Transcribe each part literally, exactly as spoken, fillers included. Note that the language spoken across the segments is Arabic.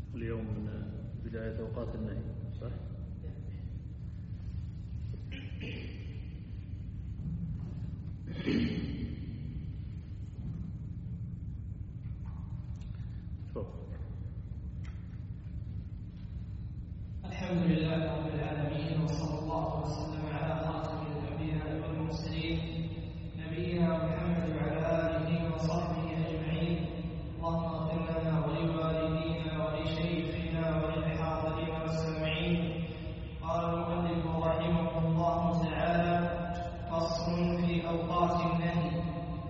اليوم من بداية أوقات النهي صح؟ الحمد لله رب العالمين، وصلى الله وسلم على خاتم الأنبياء والمرسلين نبينا محمد وعلى آله وصحبه أجمعين. اللهم اغفر لنا ولوالدينا ولشيخنا وللحاضرين والسامعين. قال المؤلف رحمه الله تعالى: فصل في أوقات النهي،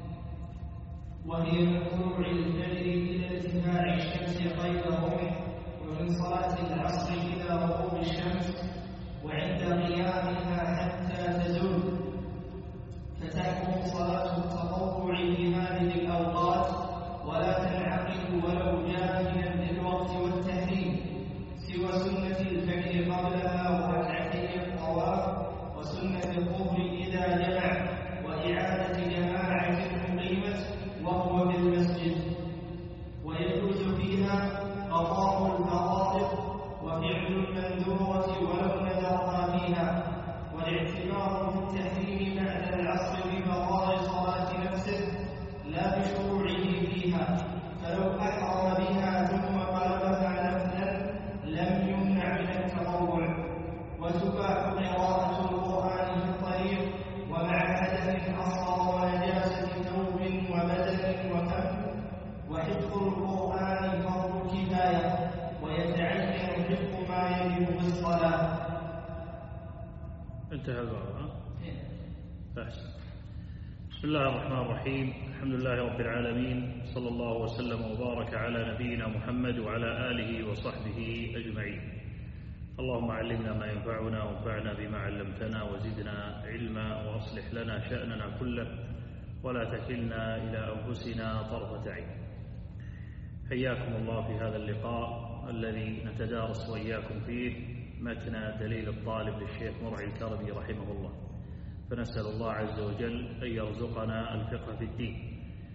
وهي من طلوع الفجر إلى ارتفاع الشمس قيد الرمح، ومن صلاة العصر إلى غروب الشمس، وعند قيامها حتى تزول. فتحكم صلاة التطوع في هذه الأوقات، ولا تنعقد ولو جاهلا للوقت والتحريم، سوى سنة الفجر قبلها وركعتي الطواف، وسنة الظهر إذا جمع، وإعادة جماعة أقيمت وهو بالمسجد. ويجوز فيها قضاء الفرائض وفعل المندوبة ولو نذرها فيها، والاعتبار بالتحريم بعد العصر بقضاء صلاة نفسه لا بشروعه فيها، فلو أحرم بها ثم قلبها نفلا لم يمنع من التطوع. وتباح قراءة القرآن في الطريق ومع حدث أصغر ونجاسة ثوب وبدن وفم. وحفظ القرآن فرض كفاية، ويتعين حفظ ما يجب في الصلاة. انتهى الباب. أحسن. بسم الله الرحمن الرحيم. الحمد لله رب العالمين، صلى الله وسلم وبارك على نبينا محمد وعلى آله وصحبه أجمعين. اللهم علمنا ما ينفعنا وانفعنا بما علمتنا وزدنا علما، وأصلح لنا شأننا كله ولا تكلنا إلى أنفسنا طرفة عين. حياكم الله في هذا اللقاء الذي نتدارس وإياكم فيه متن دليل الطالب للشيخ مرعي الكرمي رحمه الله، فنسأل الله عز وجل أن يرزقنا الفقه في الدين.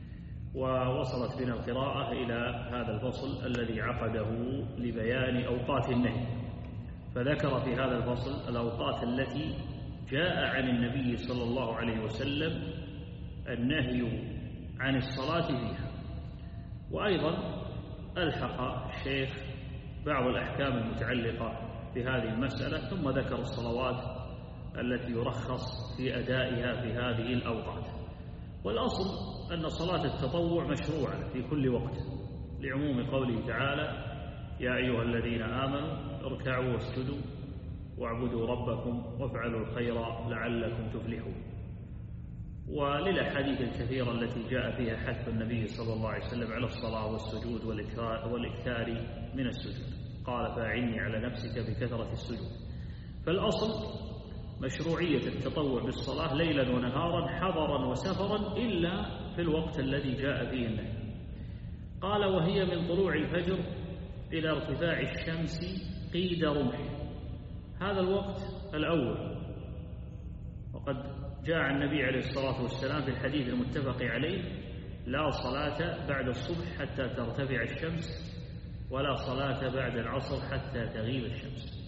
ووصلت بنا القراءة إلى هذا الفصل الذي عقده لبيان أوقات النهي، فذكر في هذا الفصل الأوقات التي جاء عن النبي صلى الله عليه وسلم النهي عن الصلاة فيها. وأيضا ألحق الشيخ بعض الأحكام المتعلقة بهذه المسألة، ثم ذكر الصلوات التي يرخص في أدائها في هذه الأوقات. والأصل أن صلاة التطوع مشروعة في كل وقت، لعموم قوله تعالى: يا أيها الذين آمنوا اركعوا واسجدوا واعبدوا ربكم وافعلوا الخير لعلكم تفلحون. وللأحاديث الكثيرة التي جاء فيها حث النبي صلى الله عليه وسلم على الصلاة والسجود والإكثار من السجود، قال: فأعني على نفسك بكثرة السجود. فالأصل مشروعية التطوع بالصلاة ليلا ونهارا حضرا وسفرا إلا في الوقت الذي جاء فيه النهي. قال: وهي من طلوع الفجر إلى ارتفاع الشمس قيد رمح. هذا الوقت الأول، وقد جاء عن النبي عليه الصلاة والسلام في الحديث المتفق عليه: لا صلاة بعد الصبح حتى ترتفع الشمس، ولا صلاة بعد العصر حتى تغيب الشمس.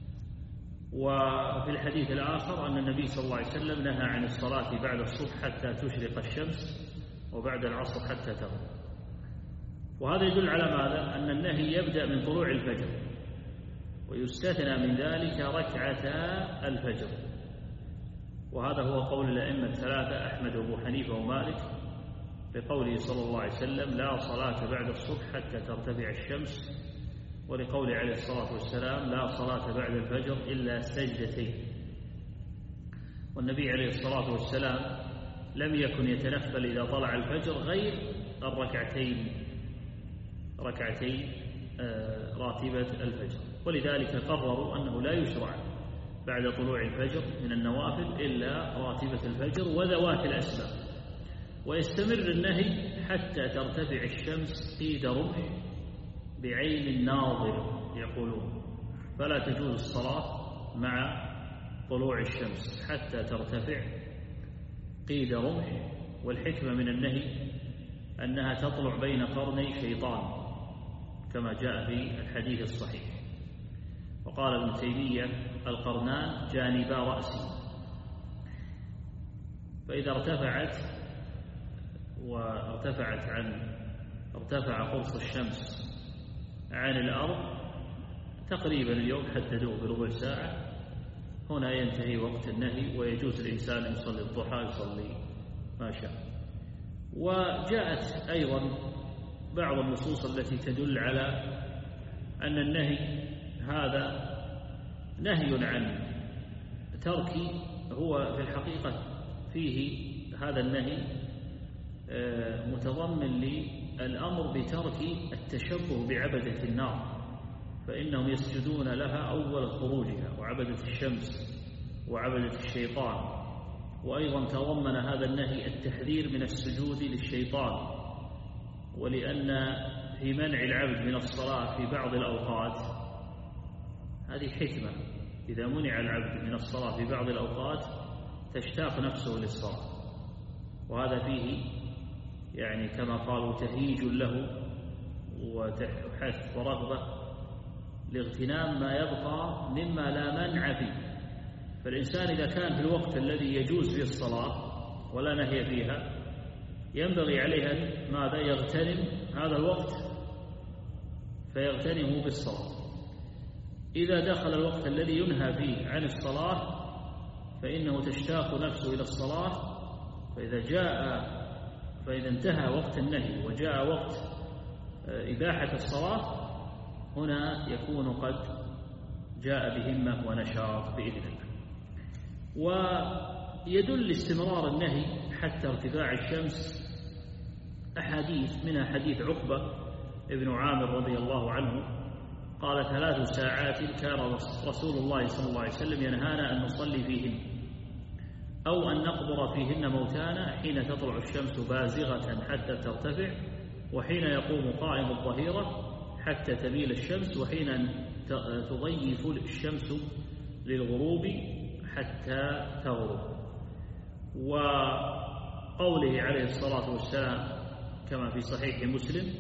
وفي الحديث الآخر أن النبي صلى الله عليه وسلم نهى عن الصلاة بعد الصبح حتى تشرق الشمس، وبعد العصر حتى تغرب. وهذا يدل على ماذا؟ أن النهي يبدأ من طلوع الفجر، ويستثنى من ذلك ركعتا الفجر. وهذا هو قول الأئمة الثلاثة أحمد وأبو حنيفة ومالك، لقوله صلى الله عليه وسلم: لا صلاة بعد الصبح حتى ترتفع الشمس، ولقوله عليه الصلاة والسلام: لا صلاة بعد الفجر إلا سجدتين. والنبي عليه الصلاة والسلام لم يكن يتنفل إذا طلع الفجر غير الركعتين ركعتين راتبة الفجر، ولذلك قرروا أنه لا يشرع بعد طلوع الفجر من النوافل إلا راتبة الفجر وذوات الأسباب. ويستمر النهي حتى ترتفع الشمس قيد رمح بعين الناظر يقولون، فلا تجوز الصلاة مع طلوع الشمس حتى ترتفع قيد رمح. والحكمة من النهي أنها تطلع بين قرني شيطان، كما جاء في الحديث الصحيح. وقال ابن تيمية القرنان جانبا رأسي، فإذا ارتفعت وارتفعت عن ارتفع قرص الشمس عن الأرض تقريبا اليوم حددوه بربع ساعة، هنا ينتهي وقت النهي ويجوز الإنسان يصلي الضحى يصلي ما شاء. وجاءت أيضا بعض النصوص التي تدل على أن النهي هذا نهي عن ترك، هو في الحقيقة فيه هذا النهي متضمن للأمر بترك التشبه بعبدة النار، فإنهم يسجدون لها أول خروجها، وعبدة الشمس وعبدة الشيطان. وأيضا تضمن هذا النهي التحذير من السجود للشيطان، ولأن في منع العبد من الصلاة في بعض الأوقات هذه حكمة، إذا منع العبد من الصلاة في بعض الأوقات تشتاق نفسه للصلاة، وهذا فيه يعني كما قالوا تهيج له وحث ورغبة لاغتنام ما يبقى مما لا منع فيه. فالإنسان إذا كان في الوقت الذي يجوز فيه الصلاة ولا نهي فيها ينبغي عليه أن ماذا يغتنم هذا الوقت فيغتنمه بالصلاة. إذا دخل الوقت الذي ينهى فيه عن الصلاة فإنه تشتاق نفسه إلى الصلاة، فإذا جاء فإذا انتهى وقت النهي وجاء وقت إباحة الصلاة هنا يكون قد جاء بهمة ونشاط بإذن الله. ويدل استمرار النهي حتى ارتفاع الشمس أحاديث، منها حديث عقبة ابن عامر رضي الله عنه قال ثلاث ساعات كان رسول الله صلى الله عليه وسلم ينهانا أن نصلي فيهن أو أن نقبر فيهن موتانا، حين تطلع الشمس بازغة حتى ترتفع، وحين يقوم قائم الظهيرة حتى تميل الشمس، وحين تضيف الشمس للغروب حتى تغرب. وقوله عليه الصلاة والسلام كما في صحيح مسلم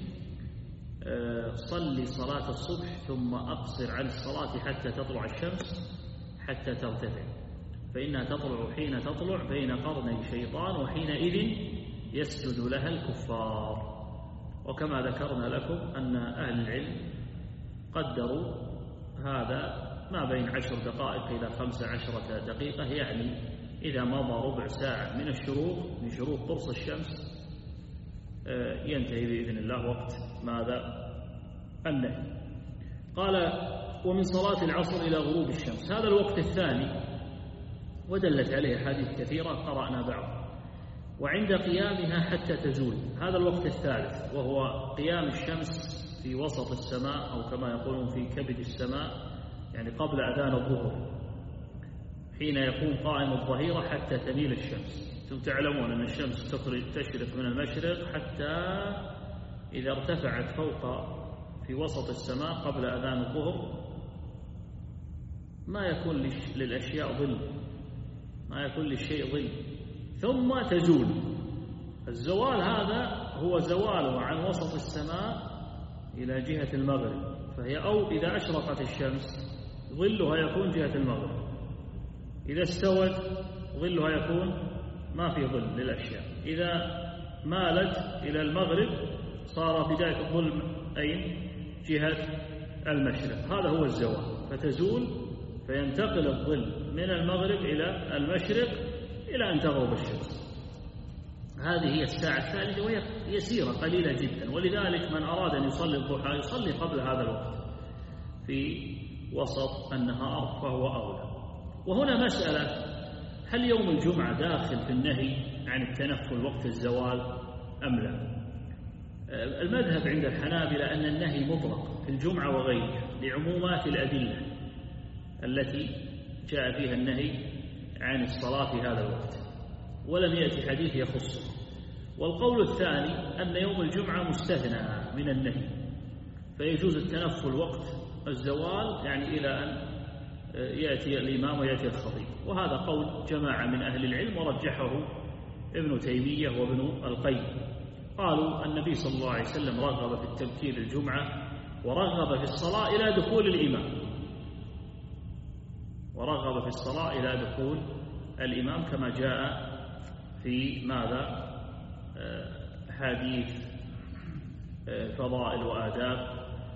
صلي صلاة الصبح ثم أقصر عن الصلاة حتى تطلع الشمس حتى ترتفع، فإنها تطلع حين تطلع بين قرني شيطان، وحينئذ يسجد لها الكفار. وكما ذكرنا لكم أن أهل العلم قدروا هذا ما بين عشر دقائق إلى خمس عشرة دقيقة، يعني إذا مضى ربع ساعة من الشروق من شروق قرص الشمس ينتهي بإذن الله وقت ماذا النهي. قال ومن صلاة العصر إلى غروب الشمس، هذا الوقت الثاني ودلت عليه حديث كثيرة قرأنا بعض. وعند قيامها حتى تزول، هذا الوقت الثالث وهو قيام الشمس في وسط السماء أو كما يقولون في كبد السماء، يعني قبل أذان الظهر، حين يقوم قائم الظهيرة حتى تميل الشمس. ثم تعلمون أن الشمس تشرق من المشرق حتى إذا ارتفعت فوق في وسط السماء قبل أذان الظهر ما يكون للأشياء ظل، ما يكون للشيء ظل، ثم تزول. الزوال هذا هو زواله عن وسط السماء إلى جهة المغرب، فهي أو إذا أشرقت الشمس ظلها يكون جهة المغرب، إذا استوت ظلها يكون ما في ظل للأشياء، إذا مالت إلى المغرب صار بداية الظل أين؟ جهة المشرق. هذا هو الزوال، فتزول فينتقل الظل من المغرب إلى المشرق إلى أن تغرب الشمس. هذه هي الساعة الثالثة وهي يسيرة قليلة جدا، ولذلك من أراد أن يصلي الضحى يصلي قبل هذا الوقت في وسط النهار فهو أولى. وهنا مسألة، هل يوم الجمعة داخل في النهي عن التنفل وقت الزوال أم لا؟ المذهب عند الحنابلة أن النهي مطلق في الجمعة وغيرها لعمومات الأدلة التي جاء فيها النهي عن الصلاة في هذا الوقت، ولم يأتي حديث يخصه. والقول الثاني أن يوم الجمعة مستثنى من النهي، فيجوز التنفل وقت الزوال يعني إلى أن يأتي الإمام ويأتي الخطيب، وهذا قول جماعة من أهل العلم ورجحه ابن تيمية وابن القيم. قالوا النبي صلى الله عليه وسلم رغب في التبكير الجمعة ورغب في الصلاة إلى دخول الإمام ورغب في الصلاة إلى دخول الإمام كما جاء في ماذا حديث فضائل وآداب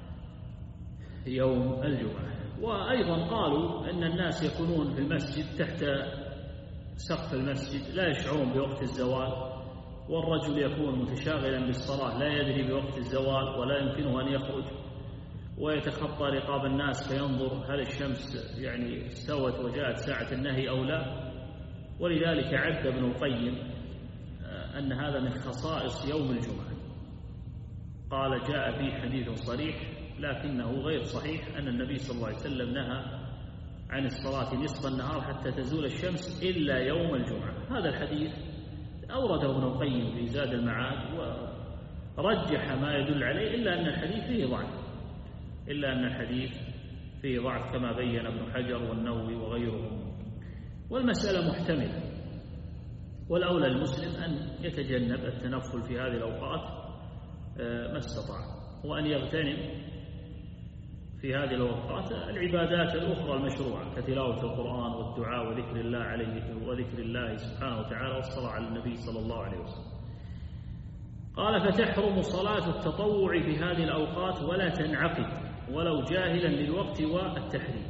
يوم الجمعة. وأيضا قالوا أن الناس يكونون في المسجد تحت سقف المسجد لا يشعرون بوقت الزوال، والرجل يكون متشاغلا بالصلاة لا يدري بوقت الزوال ولا يمكنه أن يخرج ويتخطى رقاب الناس فينظر هل الشمس يعني استوت وجاءت ساعة النهي أو لا. ولذلك عد ابن القيم أن هذا من خصائص يوم الجمعة. قال جاء فيه حديث صريح لكنه غير صحيح أن النبي صلى الله عليه وسلم نهى عن الصلاة نصف النهار حتى تزول الشمس إلا يوم الجمعة. هذا الحديث أورده ابن القيم في زاد المعاد ورجح ما يدل عليه، إلا أن الحديث فيه ضعف إلا أن الحديث فيه ضعف كما بين ابن حجر والنووي وغيرهم. والمسألة محتملة، والأولى المسلم أن يتجنب التنفل في هذه الأوقات ما استطاع، وأن يغتنم في هذه الأوقات العبادات الأخرى المشروعة كتلاوة القرآن والدعاء وذكر الله عليه وذكر الله سبحانه وتعالى والصلاة على النبي صلى الله عليه وسلم. قال فتحرم صلاة التطوع في هذه الأوقات ولا تنعقد ولو جاهلا للوقت والتحريم.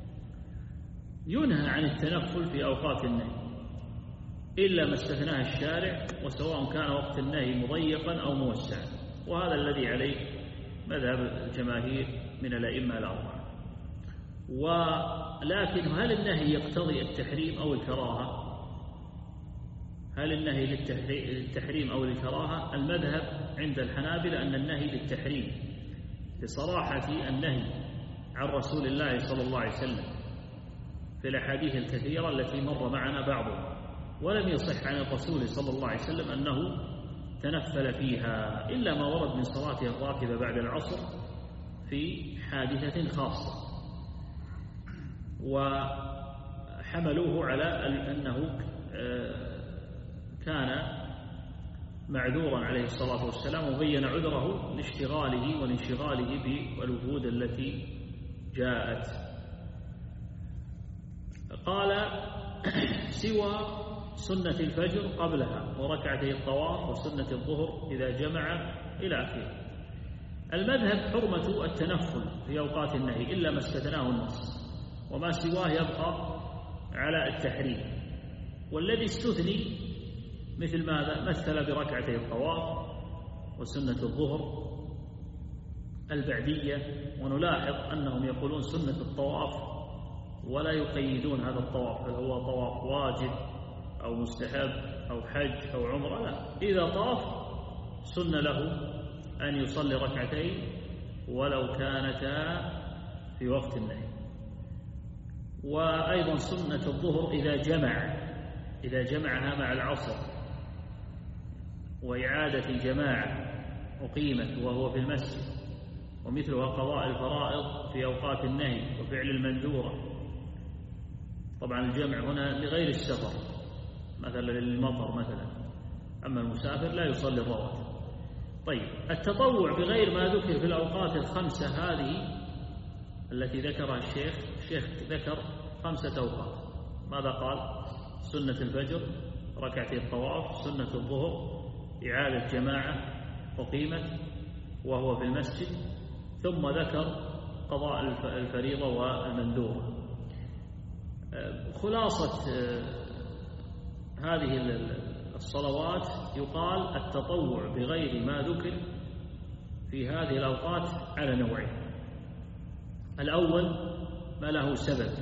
ينهى عن التنفل في أوقات النهي إلا ما استثناه الشارع، وسواء كان وقت النهي مضيقا أو موسعا، وهذا الذي عليه مذهب الجماهير من الأئمة الأربعة. ولكن هل النهي يقتضي التحريم أو الكراهة؟ هل النهي للتحريم أو الكراهة؟ المذهب عند الحنابلة أن النهي للتحريم لصراحة النهي عن رسول الله صلى الله عليه وسلم في الأحاديث الكثيرة التي مر معنا بعضها، ولم يصح عن الرسول صلى الله عليه وسلم أنه تنفل فيها إلا ما ورد من صلاته الراتبة بعد العصر في حادثة خاصة، وحملوه على أنه كان معذورا عليه الصلاة والسلام، وبين عذره لاشتغاله والانشغاله بالوفود التي جاءت. قال سوى سنة الفجر قبلها وركعتي الطواف وسنة الظهر إذا جمع إلى آخره. المذهب حرمة التنفل في أوقات النهي إلا ما استثناه النص، وما سواه يبقى على التحريم. والذي استثني مثل ماذا؟ مثل بركعتي الطواف وسنة الظهر البعدية، ونلاحظ أنهم يقولون سنة الطواف ولا يقيدون هذا الطواف هل هو طواف واجب أو مستحب أو حج أو عمرة، لا، إذا طاف سن له أن يصلي ركعتين ولو كانتا في وقت النهي. وأيضا سنة الظهر إذا جمع إذا جمعها مع العصر وإعادة جماعة أقيمت وهو في المسجد، ومثلها قضاء الفرائض في أوقات النهي وفعل المنذورة. طبعا الجمع هنا لغير السفر، مثلا للمطر مثلا، أما المسافر لا يصلي الرواتب. طيب التطوع بغير ما ذكر في الأوقات الخمسة هذه التي ذكرها الشيخ الشيخ ذكر خمسة أوقات. ماذا قال؟ سنة الفجر، ركعتي الطواف، سنة الظهر، إعادة جماعة أقيمت وهو في المسجد، ثم ذكر قضاء الفريضة والمندوبة. خلاصة هذه الصلوات يقال التطوع بغير ما ذكر في هذه الأوقات على نوعين. الأول ما له سبب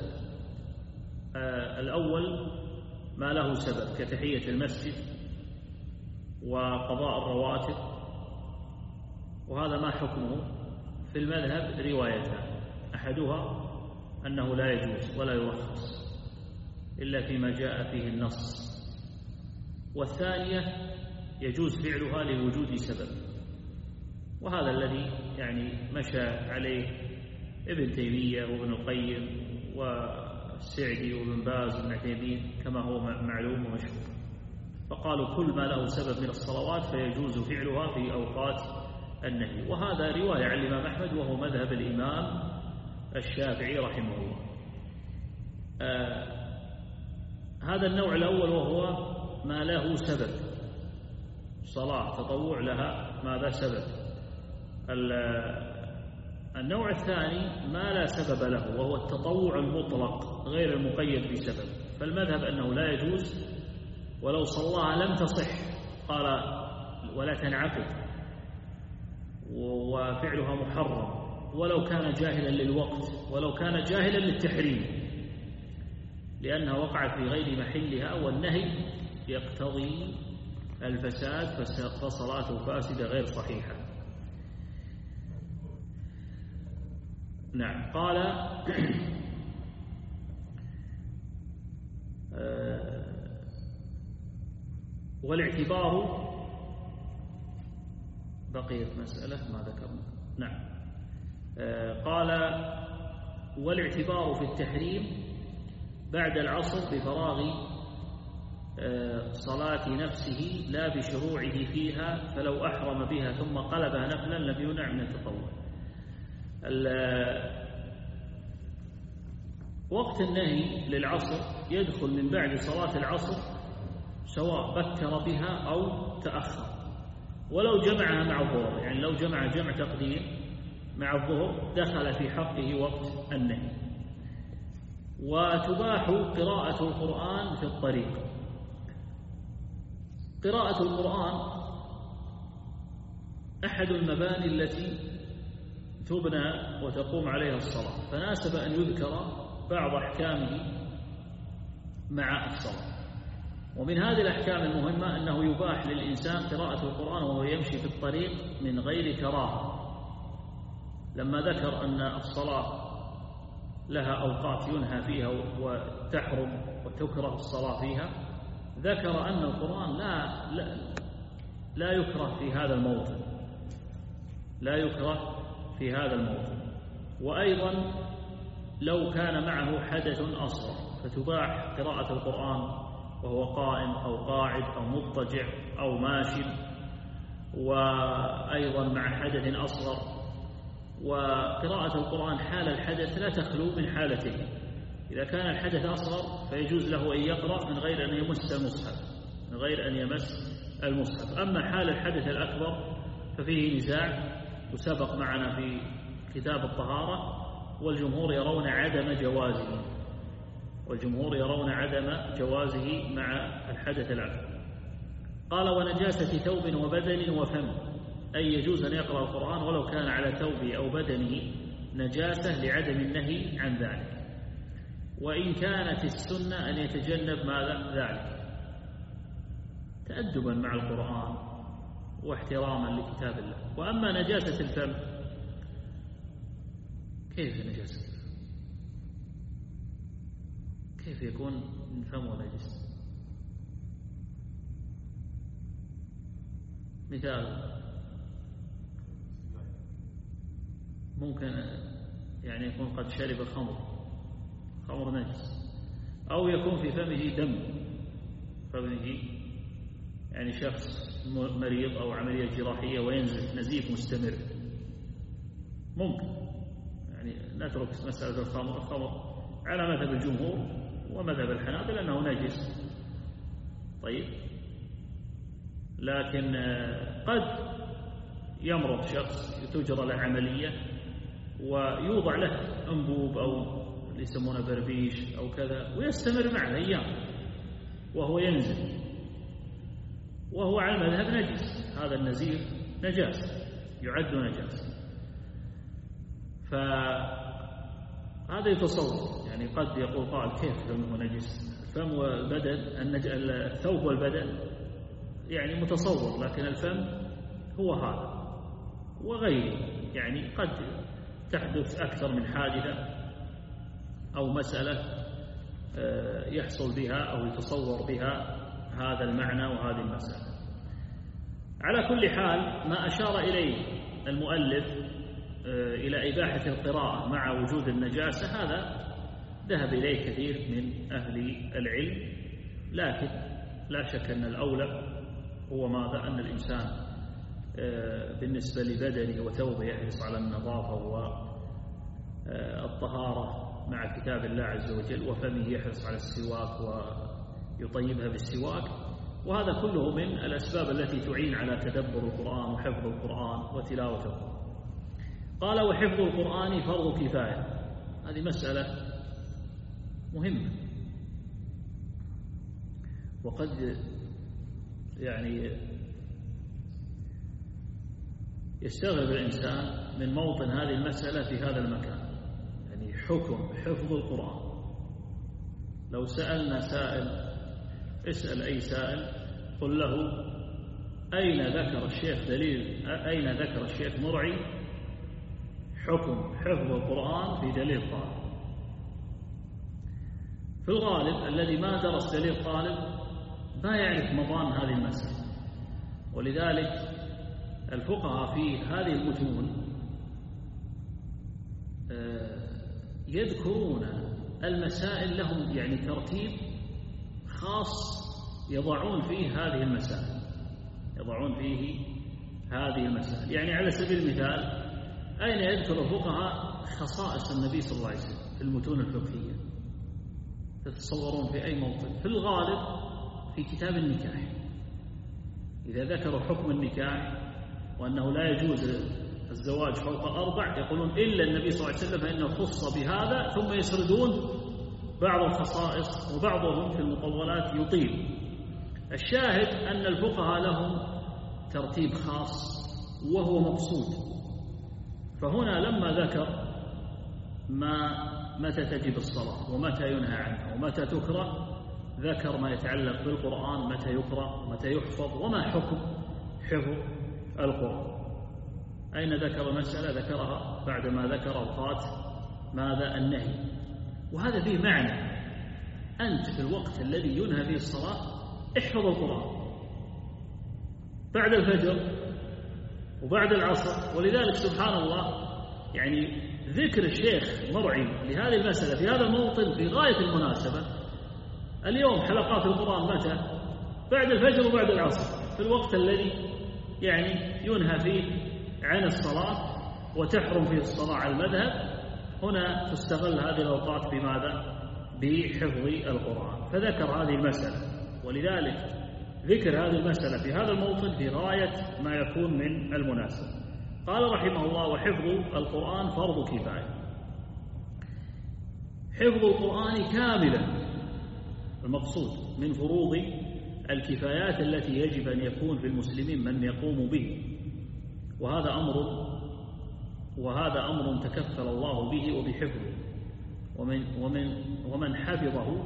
الأول ما له سبب كتحية المسجد وقضاء الرواتب، وهذا ما حكمه في المذهب روايتان، أحدها أنه لا يجوز ولا يرخص إلا فيما جاء فيه النص، والثانية يجوز فعلها لوجود سبب، وهذا الذي يعني مشى عليه ابن تيمية وابن القيم والسعدي وابن باز وابن عثيمين كما هو معلوم ومشهور. فقالوا كل ما له سبب من الصلوات فيجوز فعلها في أوقات النهي. وهذا رواية عن الإمام أحمد وهو مذهب الإمام الشافعي رحمه الله. آه هذا النوع الأول وهو ما له سبب، صلاة تطوع لها ماذا سبب. النوع الثاني ما لا سبب له وهو التطوع المطلق غير المقيد بسبب، فالمذهب أنه لا يجوز ولو صلاها لم تصح، قال ولا تنعقد، وفعلها محرم ولو كان جاهلا للوقت، ولو كان جاهلا للتحريم، لأنها وقعت في غير محلها، والنهي يقتضي الفساد فصلاته فاسدة غير صحيحة. نعم. قال والاعتبار، بقيت مسألة ما ذكرنا. نعم. قال والاعتبار في التحريم بعد العصر بفراغ صلاة نفسه لا بشروعه فيها، فلو أحرم بها ثم قلبها نفلا لم يمنع من التطوع. وقت النهي للعصر يدخل من بعد صلاة العصر سواء بكر بها أو تأخر، ولو جمعها مع الظهر، يعني لو جمع جمع تقديم مع الظهر دخل في حقه وقت النهي. وتباح قراءة القرآن في الطريق. قراءة القرآن أحد المباني التي تبنى وتقوم عليها الصلاة، فناسب أن يذكر بعض أحكامه مع الصلاة. ومن هذه الأحكام المهمة أنه يباح للإنسان قراءة القرآن وهو يمشي في الطريق من غير كراهة. لما ذكر أن الصلاة لها أوقات ينهى فيها وتحرم وتكره الصلاة فيها، ذكر أن القرآن لا, لا, لا يكره في هذا الموطن، لا يكره في هذا الموطن. وأيضا لو كان معه حدث أصغر فتباح قراءة القرآن وهو قائم أو قاعد أو مضطجع أو ماشي، وأيضا مع حدث أصغر. وقراءة القرآن حال الحدث لا تخلو من حالتين، إذا كان الحدث أصغر فيجوز له أن يقرأ من غير أن يمس المصحف، من غير أن يمس المصحف. أما حال الحدث الأكبر ففيه نزاع وسبق معنا في كتاب الطهارة، والجمهور يرون عدم جوازه، والجمهور يرون عدم جوازه مع الحدث الأكبر. قال ونجاسة ثوب وبدن وفم، أي يجوز أن يقرأ القرآن ولو كان على ثوبه أو بدنه نجاسة لعدم النهي عن ذلك، وإن كانت السنة أن يتجنب ماذا ذلك تأدبا مع القرآن واحتراما لكتاب الله. وأما نجاسة الفم، كيف نجاسة الفم؟ كيف يكون من فمه نجس؟ مثال ممكن يعني يكون قد شرب خمر، خمر نجس، أو يكون في فمه دم، فمه يعني شخص مريض أو عملية جراحية وينزف نزيف مستمر، ممكن يعني نترك مسألة الخمر. الخمر على مذهب الجمهور ومذهب الحنابلة أنه نجس، طيب، لكن قد يمرض شخص تجرى له عملية ويوضع له أنبوب أو يسمونه بربيش أو كذا ويستمر معه أيام وهو ينزل، وهو على المذهب نجس، هذا النزيف نجاسة، يعد نجاسة. فهذا يتصور، يعني قد يقول قال كيف فمه نجس؟ الفم والبدن، الثوب والبدن يعني متصور، لكن الفم هو هذا وغيره، يعني قد تحدث أكثر من حادثة أو مسألة يحصل بها أو يتصور بها هذا المعنى وهذه المسألة. على كل حال ما أشار إليه المؤلف إلى إباحة القراءة مع وجود النجاسة هذا ذهب إليه كثير من أهل العلم، لكن لا شك أن الأولى هو ماذا؟ أن الإنسان بالنسبة لبدنه وثوبه يحرص على النظافة والطهارة مع كتاب الله عز وجل، وفمه يحرص على السواك ويطيبها بالسواك، وهذا كله من الأسباب التي تعين على تدبر القرآن وحفظ القرآن وتلاوة القرآن. قال: وحفظ القرآن فرض كفاية. هذه مسألة مهمة، وقد يعني يستغرب الإنسان من موطن هذه المسألة في هذا المكان، يعني حكم حفظ القرآن. لو سألنا سائل، اسأل أي سائل، قل له: أين ذكر الشيخ دليل أين ذكر الشيخ مرعي حكم حفظ القرآن في دليل طالب؟ في الغالب الذي ما درس دليل طالب ما يعرف مضان هذه المسألة، ولذلك الفقهاء في هذه المتون يذكرون المسائل لهم يعني ترتيب خاص يضعون فيه هذه المسائل يضعون فيه هذه المسائل يعني على سبيل المثال، أين يذكر الفقهاء خصائص النبي صلى الله عليه وسلم في المتون الفقهية؟ تتصورون في أي موطن؟ في الغالب في كتاب النكاح. إذا ذكروا حكم النكاح وأنه لا يجوز الزواج فوق أربع، يقولون إلا النبي صلى الله عليه وسلم فإنه خص بهذا، ثم يسردون بعض الخصائص، وبعضهم في المطولات يطيل. الشاهد أن الفقهاء لهم ترتيب خاص وهو مقصود. فهنا لما ذكر ما متى تجب الصلاة ومتى ينهى عنها ومتى تكره، ذكر ما يتعلق بالقرآن، متى يقرأ متى يحفظ وما حكم حفظ القرآن. أين ذكر المسألة؟ ذكرها بعدما ذكر أوقات ماذا؟ النهي. وهذا فيه معنى، أنت في الوقت الذي ينهى فيه الصلاة احفظ القرآن بعد الفجر وبعد العصر. ولذلك سبحان الله يعني ذكر الشيخ مرعي لهذه المسألة في هذا الموطن في غاية المناسبة. اليوم حلقات القرآن متى؟ بعد الفجر وبعد العصر، في الوقت الذي يعني ينهى فيه عن الصلاة وتحرم فيه الصلاة على المذهب. هنا تستغل هذه الأوقات بماذا؟ بحفظ القرآن. فذكر هذه المسألة، ولذلك ذكر هذه المسألة في هذا الموطن في غاية ما يكون من المناسبة. قال رحمه الله: وحفظ القرآن فرض كفاية. حفظ القرآن كاملا المقصود من فروض الكفايات التي يجب أن يكون في المسلمين من يقوم به، وهذا أمر وهذا أمر تكفل الله به وبحفظه، ومن ومن ومن حفظه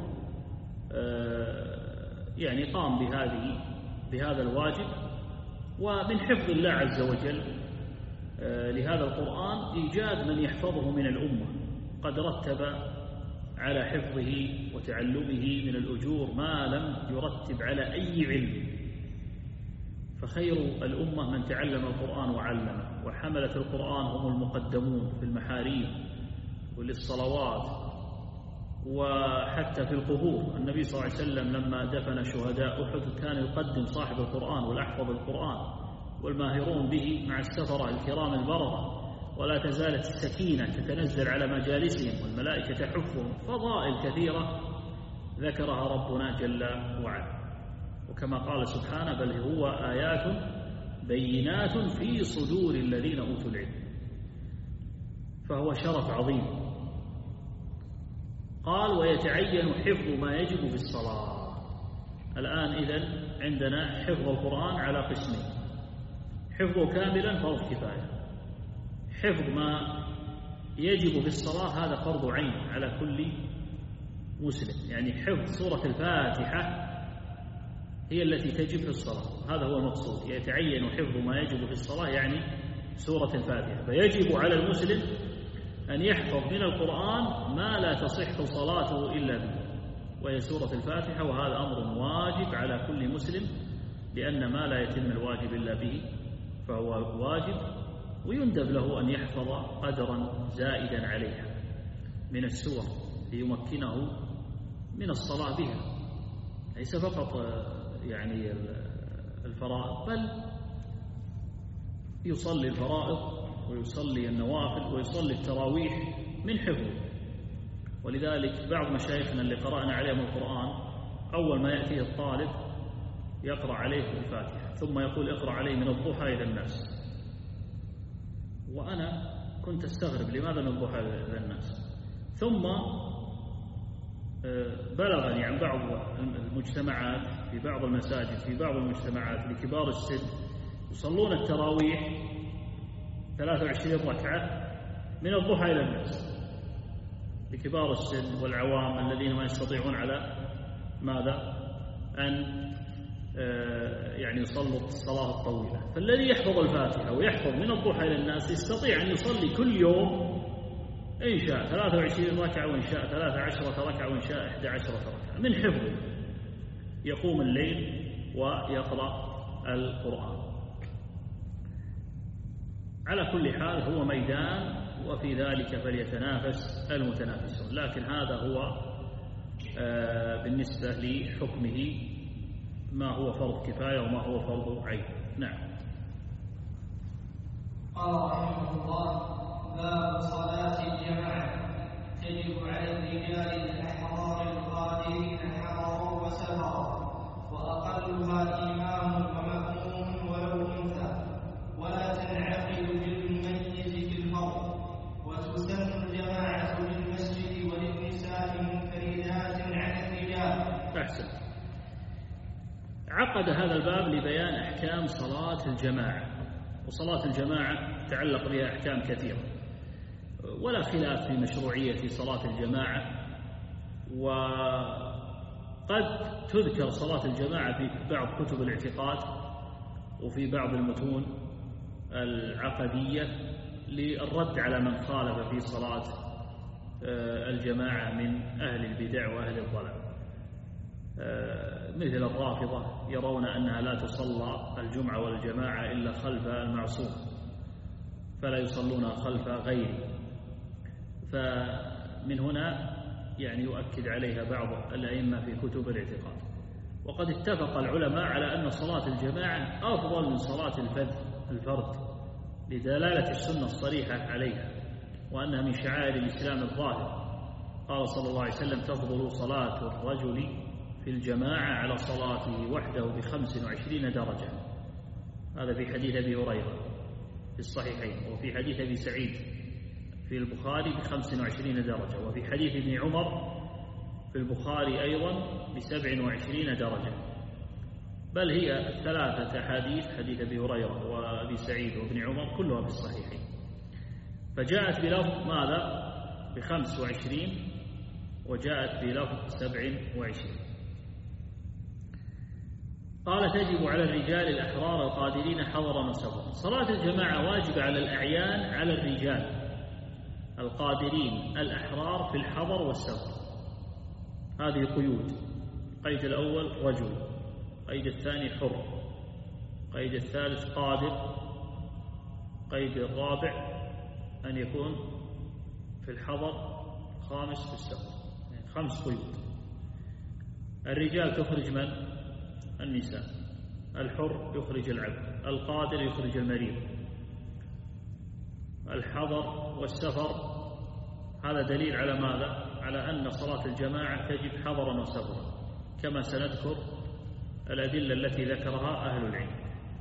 يعني قام بهذه بهذا الواجب. ومن حفظ الله عز وجل لهذا القرآن إيجاد من يحفظه من الأمة، قد رتب على حفظه وتعلمه من الأجور ما لم يرتب على أي علم. فخير الأمة من تعلم القرآن وعلمه، وحملة القرآن هم المقدمون في المحاريب وللصلوات وحتى في القبور. النبي صلى الله عليه وسلم لما دفن شهداء أحد كان يقدم صاحب القرآن والأحفظ القرآن والماهرون به مع السفرة الكرام البررة، ولا تزال السكينة تتنزل على مجالسهم والملائكة تحفهم. فضائل كثيرة ذكرها ربنا جل وعلا. وكما قال سبحانه: بل هو آيات بينات في صدور الذين أوتوا العلم. فهو شرف عظيم. قال: ويتعين حفظ ما يجب في الصلاة. الآن إذن عندنا حفظ القرآن على قسمين: حفظه كاملا فرض كفاية، حفظ ما يجب في الصلاة هذا فرض عين على كل مسلم. يعني حفظ سورة الفاتحة هي التي تجب في الصلاة، هذا هو المقصود. يتعين حفظ ما يجب في الصلاة يعني سورة الفاتحة. فيجب على المسلم أن يحفظ من القرآن ما لا تصح صلاته إلا به، وهي سورة الفاتحة. وهذا أمر واجب على كل مسلم، لأن ما لا يتم الواجب إلا به فهو واجب، ويندب له أن يحفظ قدرا زائدا عليها من السور ليمكنه من الصلاة بها، ليس فقط يعني الفرائض، بل يصلي الفرائض ويصلي النوافل ويصلي التراويح من حفظه. ولذلك بعض مشايخنا اللي قرأنا عليهم القرآن أول ما يأتيه الطالب يقرأ عليه الفاتحة ثم يقول اقرأ عليه من الضحى إلى الناس. وأنا كنت أستغرب لماذا من الضحى إلى الناس. ثم بلغني عن بعض المجتمعات في بعض المساجد في بعض المجتمعات لكبار السن يصلون التراويح ثلاثة وعشرين ركعة من الضحى إلى الناس لكبار السن والعوام الذين ما يستطيعون على ماذا أن يعني يصلوا الصلاة الطويلة. فالذي يحفظ الفاتحة ويحفظ من الضحى إلى الناس يستطيع أن يصلي كل يوم إن شاء ثلاثة وعشرين ركعة وإن شاء ثلاثة عشرة ركعة وإن شاء إحدى عشرة ركعة من حفظه، يقوم الليل ويقرأ القرآن. على كل حال هو ميدان وفي ذلك فليتنافس المتنافسون، لكن هذا هو بالنسبة لحكمه ما هو فرض كفاية وما هو فرض عين. نعم. قال رحمه الله: باب صلاة الجماعة تجب على الرجال الأحرار القادرين حضروا وسفروا، وأقلها إمام ومأموم ولو أنثى، ولا تنعقد بالمميز في الفرض، وتسن الجماعة للمسجد وللنساء منفردات عن الرجال. أحسن. عقد هذا الباب لبيان أحكام صلاة الجماعة، وصلاة الجماعة تعلق بها أحكام كثيرة، ولا خلاف في مشروعية صلاة الجماعة. وقد تذكر صلاة الجماعة في بعض كتب الاعتقاد وفي بعض المتون العقدية للرد على من خالف في صلاة الجماعة من أهل البدع وأهل الضلال، مثل الرافضة يرون أنها لا تصلى الجمعة والجماعة إلا خلف المعصوم، فلا يصلون خلف غيره. فمن هنا يعني يؤكد عليها بعض الأئمة في كتب الاعتقاد. وقد اتفق العلماء على أن صلاة الجماعة أفضل من صلاة الفرد لدلالة السنة الصريحة عليها، وأنها من شعائر الإسلام الظاهر. قال صلى الله عليه وسلم: تفضل صلاة الرجل في الجماعة على صلاته وحده بخمس وعشرين درجة. هذا في حديث أبي هريرة في الصحيحين، وفي حديث أبي سعيد في البخاري بخمس وعشرين درجة، وفي حديث ابن عمر في البخاري أيضا بسبع وعشرين درجة. بل هي ثلاثة حديث، حديث أبي هريرة وأبي سعيد وابن عمر كلها في الصحيحين. فجاءت بلفظ ماذا؟ بخمس وعشرين، وجاءت بلفظ سبع وعشرين. قال: تجب على الرجال الأحرار القادرين حضرا وسفرا. صلاة الجماعة واجبة على الأعيان على الرجال القادرين الأحرار في الحضر والسفر. هذه قيود: قيد الأول رجل، قيد الثاني حر، قيد الثالث قادر، قيد الرابع أن يكون في الحضر، خامس في السفر. يعني خمس قيود. الرجال تخرج من؟ النساء. الحر يخرج العبد، القادر يخرج المريض. الحضر والسفر هذا دليل على ماذا؟ على أن صلاة الجماعة تجب حضرا وسفرا، كما سنذكر الأدلة التي ذكرها أهل العلم.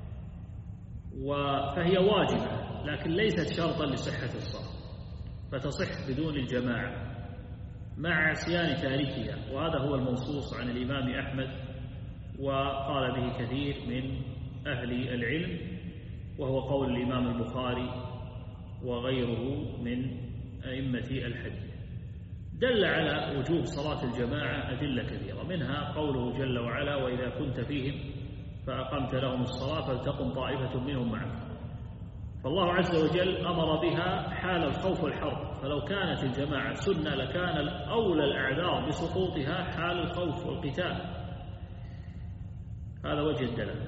فهي واجبة لكن ليست شرطا لصحة الصلاة، فتصح بدون الجماعة مع عصيان تاركها، وهذا هو المنصوص عن الإمام أحمد وقال به كثير من أهل العلم، وهو قول الإمام البخاري وغيره من أئمة الحديث. دل على وجوب صلاة الجماعة أدلة كثيرة، منها قوله جل وعلا: وإذا كنت فيهم فأقمت لهم الصلاة فلتقم طائفة منهم معك. فالله عز وجل أمر بها حال الخوف والحرب، فلو كانت الجماعة سنة لكان أولى الأعذار بسقوطها حال الخوف والقتال. هذا وجه الدلالة.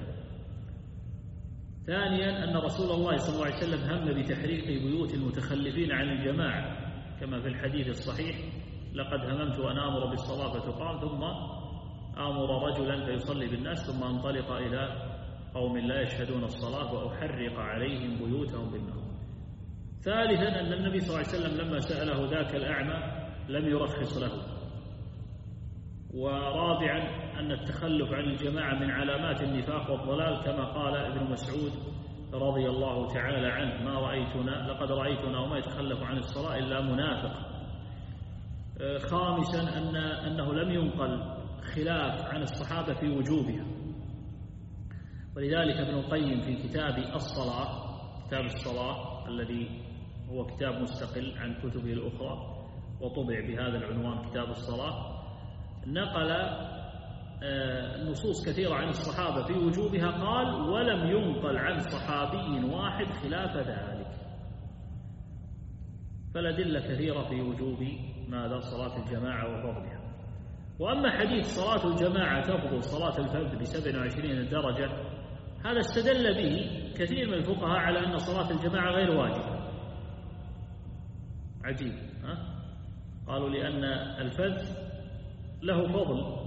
ثانيا أن رسول الله صلى الله عليه وسلم هم بتحريق بيوت المتخلفين عن الجماعة، كما في الحديث الصحيح: لقد هممت أن آمر بالصلاة فتقام ثم آمر رجلا فيصلي بالناس ثم انطلق إلى قوم لا يشهدون الصلاة وأحرق عليهم بيوتهم بالنار. ثالثا أن النبي صلى الله عليه وسلم لما سأله ذاك الأعمى لم يرخص له. ورابعا أن التخلف عن الجماعة من علامات النفاق والضلال كما قال ابن مسعود رضي الله تعالى عنه: ما رأيتنا لقد رأيتنا وما يتخلف عن الصلاة إلا منافق. خامسا أن أنه لم ينقل خلاف عن الصحابة في وجوبها، ولذلك ابن القيم في كتاب الصلاة كتاب الصلاة الذي هو كتاب مستقل عن كتبه الأخرى وطبع بهذا العنوان كتاب الصلاة، نقل نصوص كثيرة عن الصحابة في وجوبها، قال: ولم ينقل عن صحابي واحد خلاف ذلك. فالأدلة كثيرة في وجوب ماذا؟ صلاة الجماعة وفضلها. وأما حديث صلاة الجماعة تفضل صلاة الفرد بسبع وعشرين درجة، هذا استدل به كثير من الفقهاء على أن صلاة الجماعة غير واجبة. عجيب، ها؟ قالوا لأن الفرد له فضل،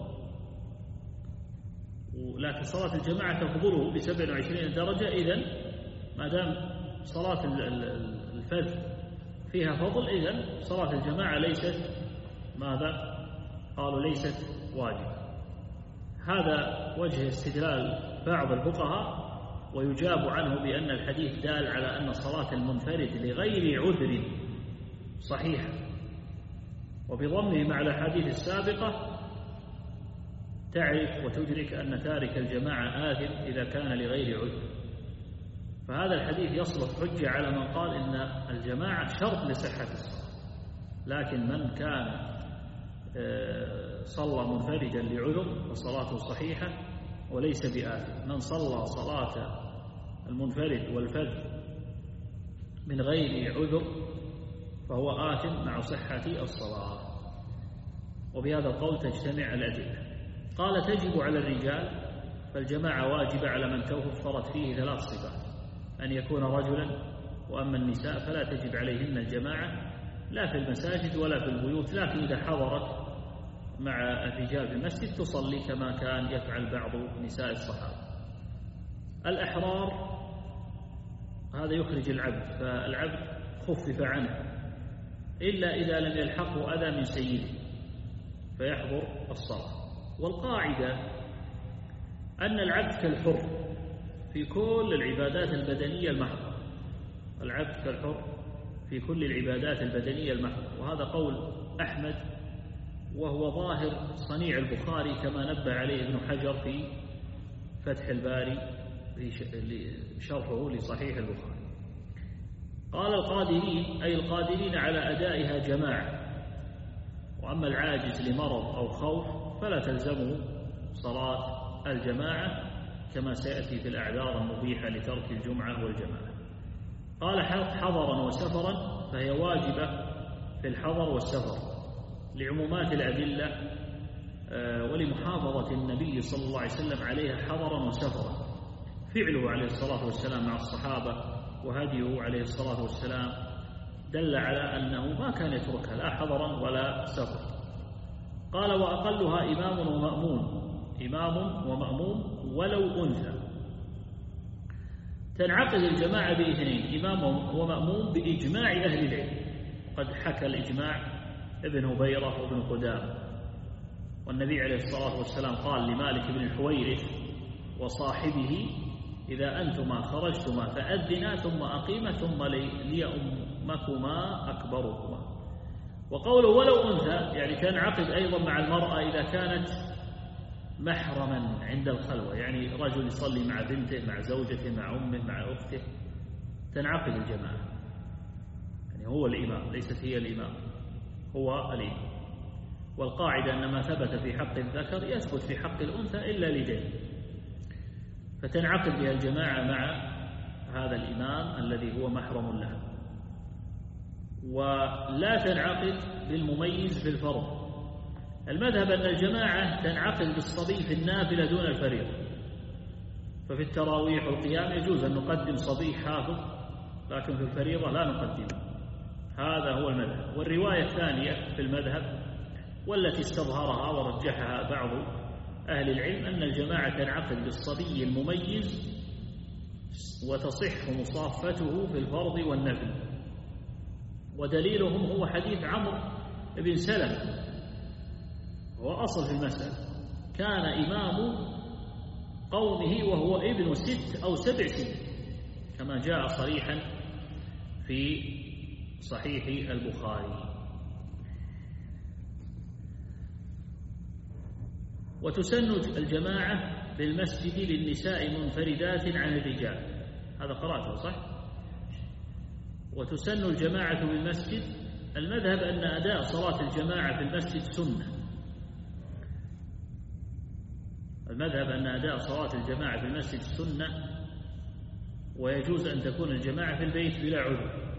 ولكن صلاة الجماعة تفضله بسبع وعشرين درجة، إذن ما دام صلاة الفرد فيها فضل، إذن صلاة الجماعة ليست ماذا؟ قالوا ليست واجبة. هذا وجه استدلال بعض الفقهاء، ويجاب عنه بأن الحديث دال على أن صلاة المنفرد لغير عذر صحيحة، وبضمه مع الأحاديث السابقة تعرف وتدرك أن تارك الجماعة آثم إذا كان لغير عذر. فهذا الحديث يصلح حجة على من قال إن الجماعة شرط لصحة الصلاة، لكن من كان صلى منفردا لعذر فصلاته صحيحة وليس بآثم. من صلى صلاة المنفرد والفرد من غير عذر فهو آثم مع صحة الصلاة. وبهذا القول تجتمع الأدلة. قال: تجب على الرجال، فالجماعة واجبة على من توفرت فيه ثلاث صفات: أن يكون رجلا، وأما النساء فلا تجب عليهن الجماعة لا في المساجد ولا في البيوت، لكن إذا حضرت مع الرجال في المسجد تصلي كما كان يفعل بعض نساء الصحابة. الأحرار هذا يخرج العبد، فالعبد خفف عنه إلا إذا لم يلحقه أذى من سيده فيحضر الصلاة. والقاعدة أن العبد كالحر في كل العبادات البدنية المحضة، العبد كالحر في كل العبادات البدنية المحضة. وهذا قول أحمد، وهو ظاهر صنيع البخاري كما نبه عليه ابن حجر في فتح الباري شرحه لصحيح البخاري. قال: القادرين أي القادرين على أدائها جماعة، وأما العاجز لمرض أو خوف فلا تلزمه صلاة الجماعة كما سيأتي في الأعذار المبيحة لترك الجمعة والجماعة. قال: حضرا وسفرا، فهي واجبة في الحضر والسفر لعمومات الأدلة ولمحافظة النبي صلى الله عليه وسلم عليها حضرا وسفرا. فعله عليه الصلاة والسلام مع الصحابة وهديه عليه الصلاة والسلام دل على أنه ما كان يتركها لا حضرا ولا سفرا. قال: وأقلها إمام ومأموم، إمام ومأموم ولو أنثى. تنعقد الجماعة باثنين: إمام ومأموم بإجماع أهل العلم. قد حكى الإجماع ابن هبيرة وابن قدامة. والنبي عليه الصلاة والسلام قال لمالك بن الحويرث وصاحبه: إذا أنتما خرجتما فأذنا ثم أقيما ثم ليؤمكما أكبركما. وقوله ولو أنثى يعني تنعقد أيضا مع المرأة إذا كانت محرما عند الخلوة، يعني رجل يصلي مع بنته مع زوجته مع أمه مع أخته، تنعقد الجماعة. يعني هو الإمام، ليست هي الإمام، هو الإمام. والقاعدة أن ما ثبت في حق الذكر يثبت في حق الأنثى إلا لدين، فتنعقد بها الجماعة مع هذا الإمام الذي هو محرم له. ولا تنعقد بالمميز في الفرض. المذهب أن الجماعة تنعقد بالصبي في النافلة دون الفريضة، ففي التراويح والقيام يجوز أن نقدم صبي حافظ، لكن في الفريضة لا نقدمه. هذا هو المذهب. والرواية الثانية في المذهب والتي استظهرها ورجحها بعض أهل العلم أن الجماعة تنعقد بالصبي المميز وتصح مصافته في الفرض والنفل. ودليلهم هو حديث عمرو بن سلمة، هو أصل في المسألة، كان إمام قومه وهو ابن ست أو سبع سنين كما جاء صريحا في صحيح البخاري. وتسن الجماعة بالمسجد للنساء منفردات عن الرجال، هذا قرأته صح؟ وتسن الجماعة بالمسجد، المذهب أن أداء صلاة الجماعة في المسجد سنة، المذهب أن أداء صلاة الجماعة في المسجد سنة، ويجوز أن تكون الجماعة في البيت بلا عذر،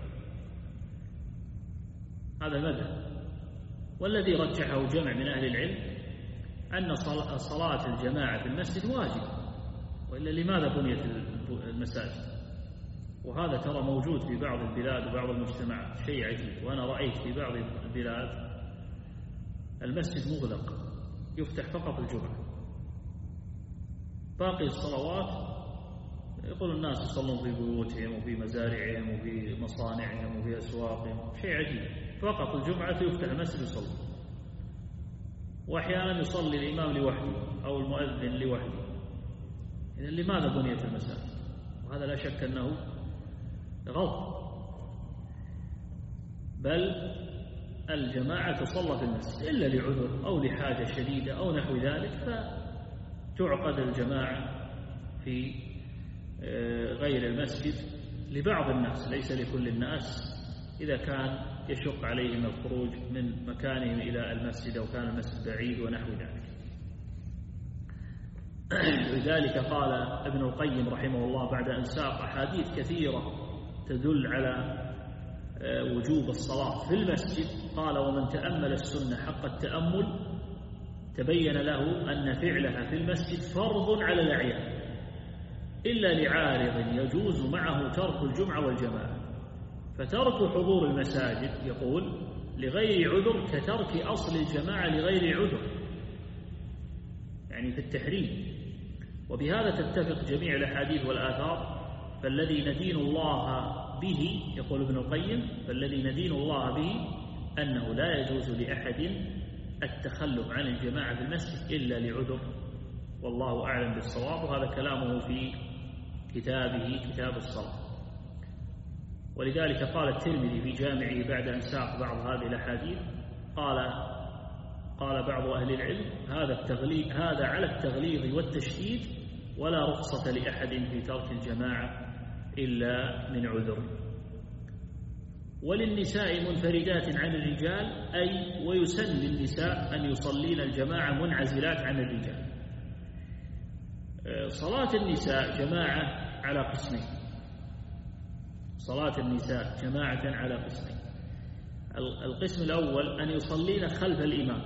هذا المذهب. والذي رجحه جمع من أهل العلم أن صلاة الجماعة في المسجد واجب، وإلا لماذا بنيت المساجد؟ وهذا ترى موجود في بعض البلاد وبعض المجتمعات، شيء عجيب. وأنا رأيت في بعض البلاد المسجد مغلق يفتح فقط الجمعة، باقي الصلوات يقول الناس يصلون في بيوتهم وفي مزارعهم وفي مصانعهم وفي أسواقهم، شيء عجيب. فقط الجمعة يفتح المسجد يصلي، وأحيانا يصلي الإمام لوحده أو المؤذن لوحده. إذن لماذا بنيت المساجد؟ وهذا لا شك أنه غلط، بل الجماعة تصلى في المسجد إلا لعذر أو لحاجة شديدة أو نحو ذلك، فتعقد الجماعة في غير المسجد لبعض الناس، ليس لكل الناس، إذا كان يشق عليهم الخروج من مكانهم إلى المسجد أو كان المسجد بعيد ونحو ذلك. لذلك قال ابن القيم رحمه الله بعد أن ساق أحاديث كثيرة تدل على وجوب الصلاة في المسجد، قال: ومن تأمل السنة حق التأمل تبين له أن فعلها في المسجد فرض على الأعيان إلا لعارض يجوز معه ترك الجمعة والجماعة، فترك حضور المساجد يقول لغير عذر كترك أصل الجماعة لغير عذر، يعني في التحريم. وبهذا تتفق جميع الأحاديث والآثار، فالذي ندين الله به، يقول ابن القيم، فالذي ندين الله به أنه لا يجوز لأحد التخلف عن الجماعة في المسجد إلا لعذر، والله أعلم بالصواب. وهذا كلامه في كتابه كتاب الصلاة. ولذلك قال الترمذي في جامعه بعد أن ساق بعض هذه الأحاديث، قال قال بعض أهل العلم: هذا التغليظ هذا على التغليظ والتشديد، ولا رخصة لأحد في ترك الجماعة إلا من عذر. وللنساء منفردات عن الرجال، أي ويسن للنساء أن يصلين الجماعة منعزلات عن الرجال. صلاة النساء جماعة على قسمين، صلاة النساء جماعة على قسمين. القسم الأول أن يصلين خلف الإمام،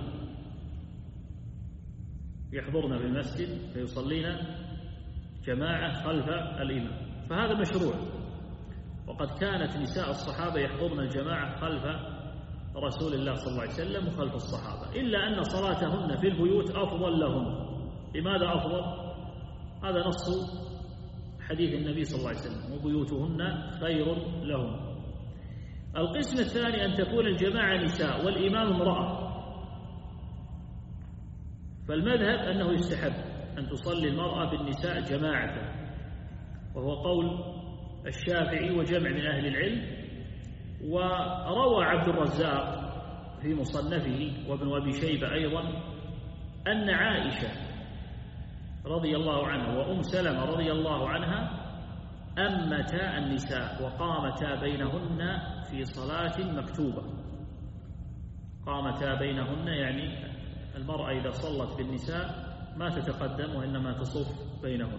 يحضرن في المسجد فيصلين جماعة خلف الإمام، فهذا مشروع. وقد كانت نساء الصحابة يحضرن الجماعة خلف رسول الله صلى الله عليه وسلم وخلف الصحابة، إلا أن صلاتهن في البيوت أفضل لهم. لماذا أفضل؟ هذا نص حديث النبي صلى الله عليه وسلم: وبيوتهن خير لهم. القسم الثاني أن تكون الجماعة نساء والإمام امرأة، فالمذهب أنه يستحب أن تصلي المرأة بالنساء جماعة، وهو قول الشافعي وجمع من أهل العلم. وروى عبد الرزاق في مصنفه وابن أبي شيبة أيضا أن عائشة رضي الله عنها وأم سلمة رضي الله عنها أمتا النساء وقامتا بينهن في صلاة مكتوبة. قامتا بينهن يعني المرأة إذا صلت بالنساء ما تتقدم وإنما تصف بينهن.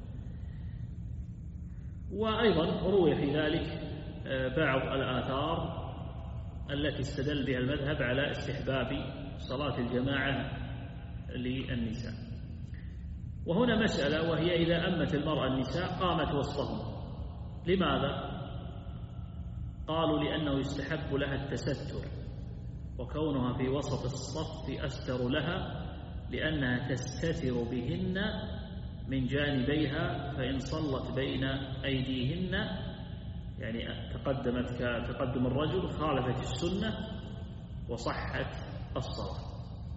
وأيضا روي في ذلك بعض الآثار التي استدل بها المذهب على استحباب صلاة الجماعة للنساء. وهنا مسألة، وهي إذا أمت المرأة النساء قامت وسطهم، لماذا؟ قالوا لأنه يستحب لها التستر، وكونها في وسط الصف أستر لها، لأنها تستتر بهن من جانبيها فإن صلت بين أيديهن يعني تقدمت كتقدم الرجل خالفت السنة وصحت الصلاة.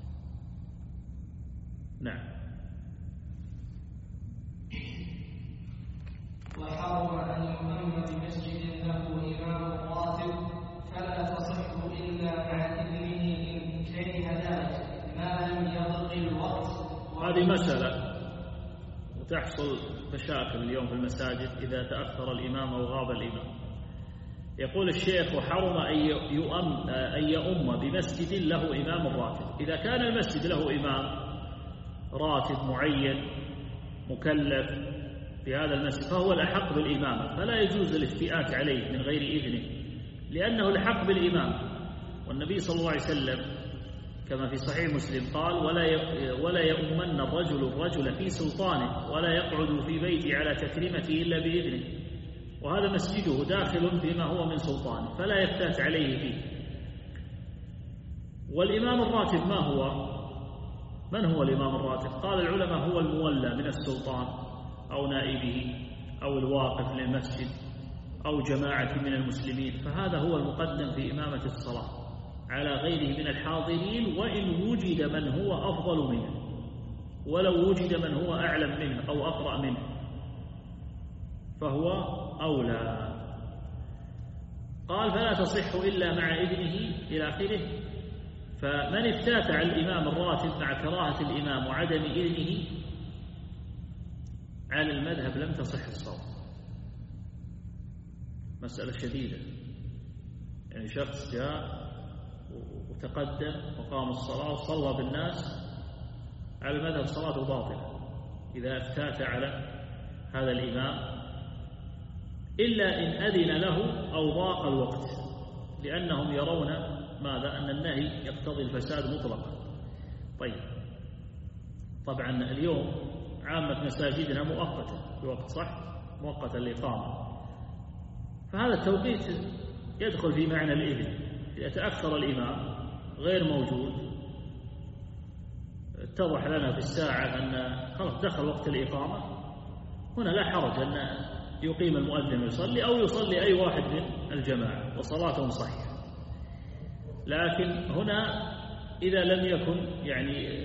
نعم. وحرم أن يؤم بمسجد له إمام راتب فلا تصح إلا مع إذنه إن كره ذلك ما لم يضق الوقت. هذه مسألة وتحصل مشاكل اليوم في المساجد إذا تأخر الإمام أو غاب الإمام. يقول الشيخ: وحرم أن يؤم أن يؤم بمسجد له إمام راتب. إذا كان المسجد له إمام راتب معين مكلف في هذا المسجد فهو الأحق بالإمامة، فلا يجوز الافتئات عليه من غير إذنه لأنه الأحق بالإمامة. والنبي صلى الله عليه وسلم كما في صحيح مسلم قال: ولا ولا يؤمن الرجل الرجل في سلطانه ولا يقعد في بيته على تكريمته إلا بإذنه، وهذا مسجده داخل بما هو من سلطانه فلا يفتات عليه فيه. والإمام الراتب ما هو؟ من هو الإمام الراتب؟ قال العلماء: هو المولى من السلطان أو نائبه أو الواقف للمسجد أو جماعة من المسلمين، فهذا هو المقدم في إمامة الصلاة على غيره من الحاضرين، وإن وجد من هو أفضل منه، ولو وجد من هو أعلم منه أو أقرأ منه فهو أولى. قال: فلا تصح إلا مع إذنه إلى آخره. فمن افتات على الإمام الراتب مع كراهة الإمام وعدم إذنه على المذهب لم تصح الصلاة. مسألة شديدة، يعني شخص جاء وتقدم وقام الصلاة وصلى بالناس على المذهب صلاته باطلة إذا افتات على هذا الإمام إلا إن أذن له أو ضاق الوقت، لأنهم يرون ماذا؟ أن النهي يقتضي الفساد مطلقا. طيب، طبعا اليوم عامة مساجدنا مؤقتة بوقت صح مؤقتة الإقامة، فهذا التوقيت يدخل في معنى الإذن. إذا تأخر الإمام غير موجود اتضح لنا في الساعة أن خلاص دخل وقت الإقامة، هنا لا حرج أن يقيم المؤذن ويصلي أو يصلي أي واحد من الجماعة وصلاتهم صحيحة. لكن هنا إذا لم يكن يعني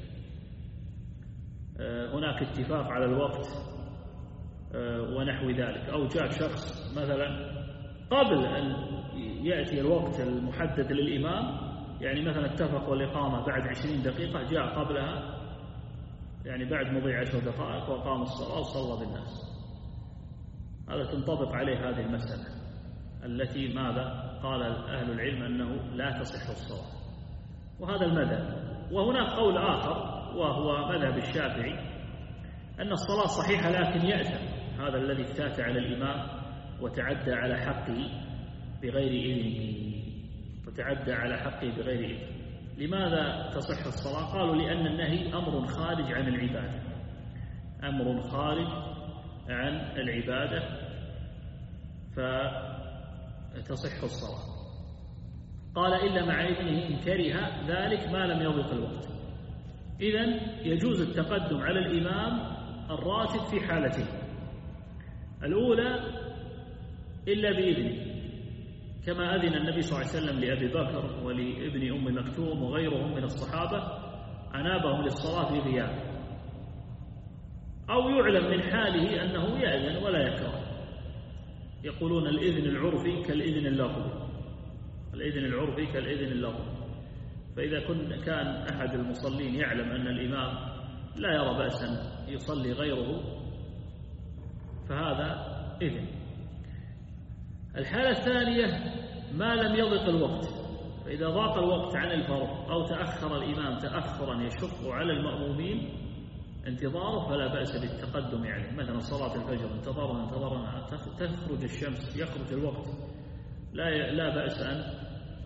هناك اتفاق على الوقت ونحو ذلك، أو جاء شخص مثلا قبل أن يأتي الوقت المحدد للإمام، يعني مثلا اتفقوا الإقامة بعد عشرين دقيقة، جاء قبلها يعني بعد مضي عشر دقائق وقام الصلاة وصلى بالناس، هذا تنطبق عليه هذه المسألة التي ماذا قال أهل العلم أنه لا تصح الصلاة، وهذا المذهب. وهناك قول آخر وهو مذهب الشافعي أن الصلاة صحيحة لكن يأثم هذا الذي افتات على الإمام وتعدى على حقه بغير إذنه وتعدى على حقه بغير إذنه. لماذا تصح الصلاة؟ قالوا لأن النهي أمر خارج عن العبادة، أمر خارج عن العبادة فتصح الصلاة. قال: إلا مع إذنه إن كره ذلك ما لم يضق الوقت. إذن يجوز التقدم على الإمام الراتب في حالتين: الأولى إلا بإذنه كما أذن النبي صلى الله عليه وسلم لأبي بكر ولابن أم مكتوم وغيرهم من الصحابة أنابهم للصلاة في غيابه، أو يعلم من حاله أنه يأذن ولا يكره. يقولون الإذن العرفي كالإذن اللفظي، الإذن العرفي كالإذن اللفظي. فإذا كان أحد المصلين يعلم أن الإمام لا يرى بأسا يصلي غيره فهذا إذن. الحالة الثانية ما لم يضق الوقت، فإذا ضاق الوقت عن الفرض أو تأخر الإمام تأخرا يشق على المأمومين انتظاره فلا بأس بالتقدم عليه. مثلا صلاة الفجر انتظرنا انتظرنا تخرج الشمس يخرج الوقت، لا لا بأس أن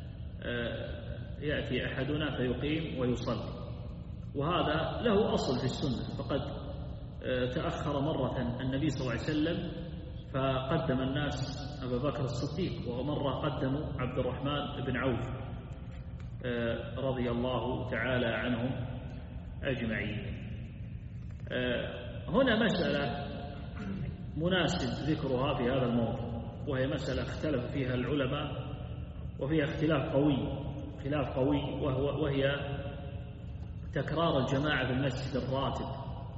يأتي أحدنا فيقيم ويصلي، وهذا له أصل في السنة. فقد تأخر مرة النبي صلى الله عليه وسلم فقدم الناس أبا بكر الصديق، ومرة قدموا عبد الرحمن بن عوف رضي الله تعالى عنهم أجمعين. هنا مسألة مناسب ذكرها في هذا الموضوع، وهي مسألة اختلف فيها العلماء وفيها اختلاف قوي خلاف قوي وهو وهي تكرار الجماعة في المسجد الراتب.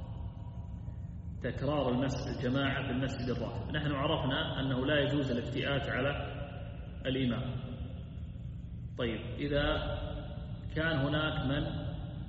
تكرار المسجد الجماعة في المسجد الراتب. نحن عرفنا أنه لا يجوز الافتئات على الإمام. طيب إذا كان هناك من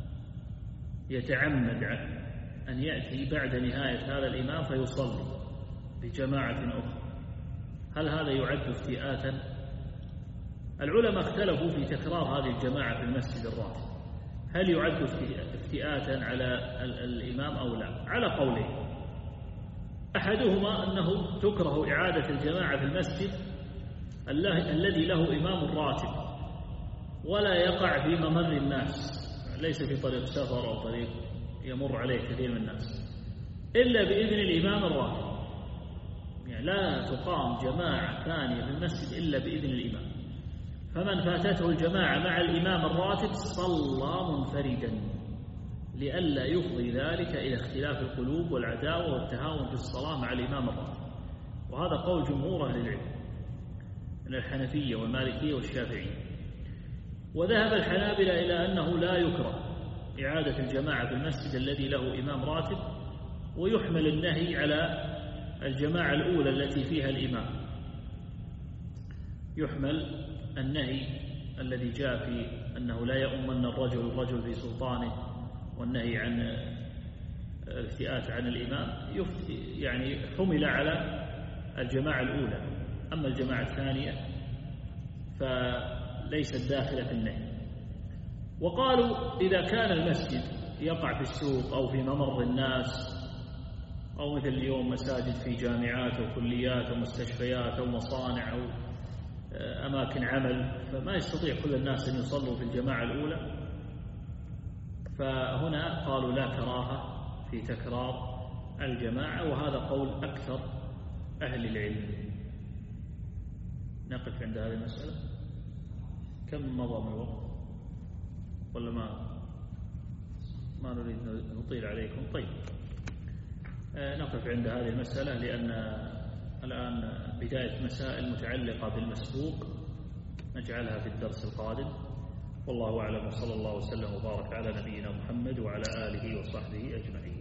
يتعمد أن يأتي بعد نهاية هذا الإمام فيصلي بجماعة أخرى، هل هذا يعد افتئاتا؟ العلماء اختلفوا في تكرار هذه الجماعة في المسجد الراتب، هل يعد افتئاتا على الإمام أو لا؟ على قولين. أحدهما أنه تكره إعادة الجماعة في المسجد الذي له إمام راتب ولا يقع في ممر الناس، ليس في طريق سفر أو طريق يمر عليه كثير من الناس، إلا بإذن الإمام الراتب. يعني لا تقام جماعة ثانية في المسجد إلا بإذن الإمام، فمن فاتته الجماعة مع الإمام الراتب صلى منفردا لئلا يفضي ذلك إلى اختلاف القلوب والعداوة والتهاون في الصلاة مع الإمام الراتب. وهذا قول جمهور أهل العلم من الحنفية والمالكية والشافعية. وذهب الحنابلة إلى أنه لا يكره إعادة الجماعة في المسجد الذي له إمام راتب، ويحمل النهي على الجماعة الأولى التي فيها الإمام، يحمل النهي الذي جاء في أنه لا يؤمن الرجل الرجل في سلطانه، والنهي عن الافتئات عن الإمام يعني حمل على الجماعة الأولى. أما الجماعة الثانية فليست داخلة في النهي. وقالوا إذا كان المسجد يقع في السوق أو في ممر الناس، أو مثل اليوم مساجد في جامعات أو كليات أو مستشفيات أو مصانع أو أماكن عمل، فما يستطيع كل الناس أن يصلوا في الجماعة الأولى، فهنا قالوا لا كراهة في تكرار الجماعة، وهذا قول أكثر أهل العلم. نقف عند هذه المسألة. كم مضى من الوقت ولا ما ما نريد نطيل عليكم؟ طيب نقف عند هذه المسألة، لأن الآن بداية مسائل متعلقة بالمسبوق نجعلها في الدرس القادم. والله أعلم، وصلى الله وسلم وبارك على نبينا محمد وعلى آله وصحبه أجمعين.